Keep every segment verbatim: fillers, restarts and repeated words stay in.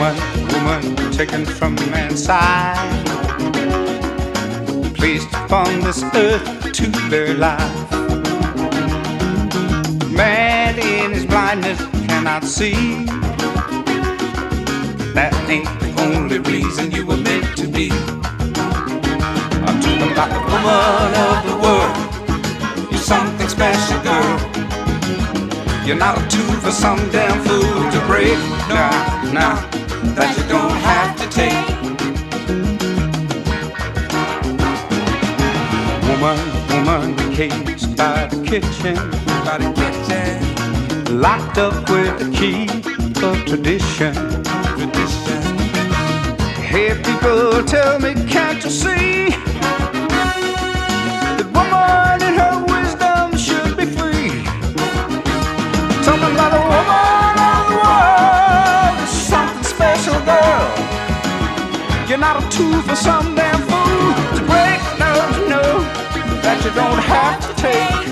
Woman, woman taken from man's side, placed upon this earth to their life. Man in his blindness cannot see. That ain't the only reason you were meant to be. I'm talking about the woman of the world. You're something special, girl. You're not a tool for some damn fool to break. Nah, nah, that you don't have to take. Woman, woman, caged by the kitchen, by the kitchen, locked up with the key of tradition. Tradition. Hey, people, tell me, can't you see that woman in her wisdom should be free? Talking about a woman of the world, is something special, girl. You're not a tool for some damn fool to break. No, no, that you don't have to take.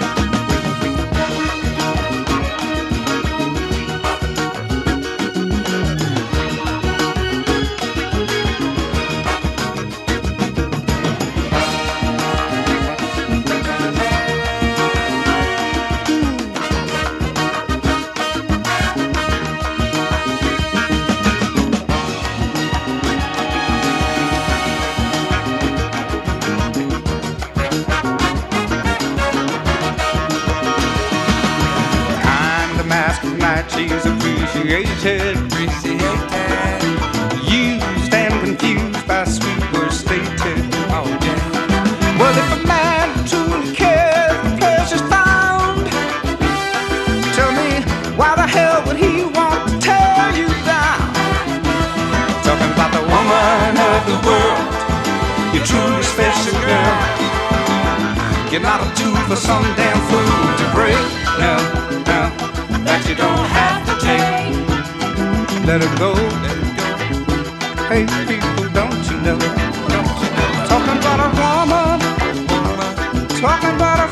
She's appreciated, appreciated, used and confused by sweet words stated. Oh, yeah. Well, if a man truly cares, the pleasure's found. Tell me, why the hell would he want to tear you down? Talking about the woman of the world, you're truly special, girl. You're not a tool for some damn fool to break. No, no, that you don't have to take. Let it go, let it go. Hey people, don't you know? Don't you know? Talking about a woman, woman. Talking about a